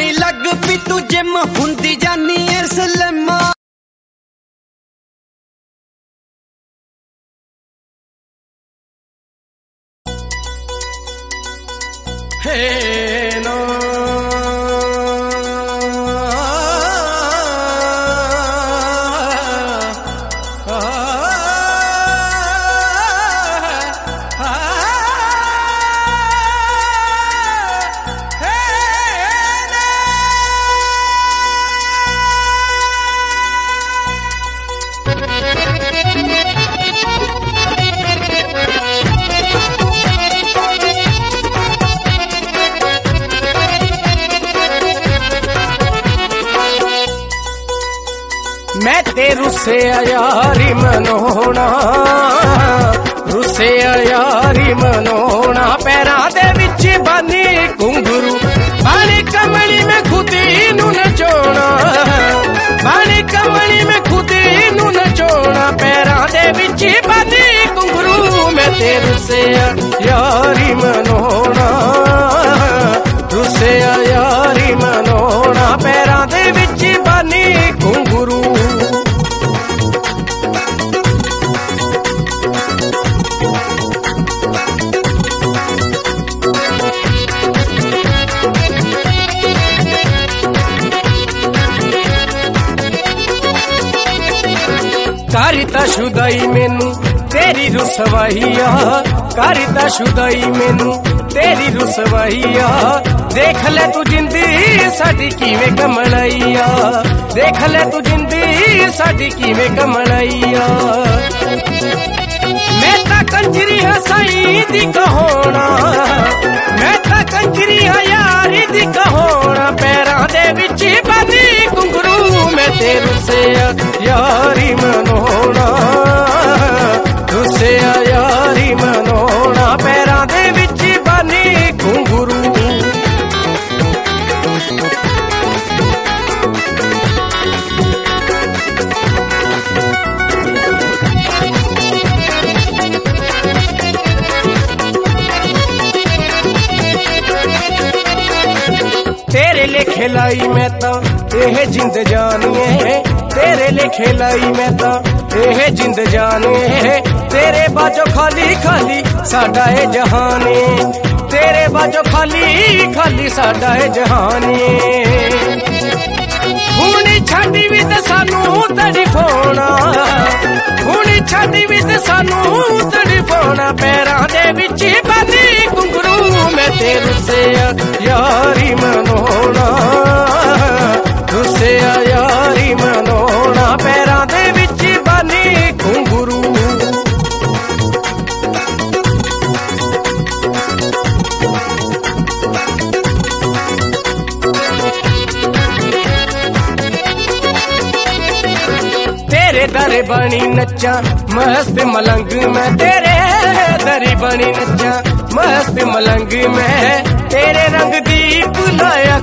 सोनी लग भी तू जिम हुंदी जानी है सलमा। हे नो मैं ते रुसे यारी मनोना, रुसे यारी मनोना, पैरां दे विच बानी घुंघरू, बानी कमली में खुदी नू नचोना, बानी कमली में खुदी नू नचोना, पैरां दे विच बानी घुंघरू। मैं ते रुसे यारी मनोना, रुसे यारी मनोना, पैरां दे विच बानी घुंघरू। कारिता शुदाई मैनू तेरी रुसवाइया, कारिता शुदाई मैनू तेरी रुसवाइया, देख ले तू जिंदी साडी किवें कमलाइया, देख ले तू जिंदी साडी किवें कमलाइया। मैं ता कंजरी हां साईं दी कहोना, मैं ता कंजरी हां यारी दी कहोना, पैरां दे विच बानी घुंघरू। मैं ते रुसे यारी मनोना, रुसे यारी मनोना, पैरां दे विच बानी घुंघरू। तेरे लेखे लाई मैं ता एह जिंद जानिए, तेरे लेखे लाई मैं ता एह जिंद जानिए, तेरे बाजो खाली खाली साडा ए जहाने, तेरे बाजो खाली खाली साडा ए जहाने। हुणी छाड़ी भी ते सानू तड़फोना, हुणी छाड़ी भी ते सानू तड़फोना, पैरां दे विच बानी घुंघरू। मैं ते रुसे यारी मनोना, रुसे यारी मनोना, पैरां दे विच बानी घुंघरू। तेरे दरे बनी नच्चा मस्त मलंग मैं, तेरे दरी बनी नच्चा मस्त मलंग मैं, तेरे रंग दीप लाया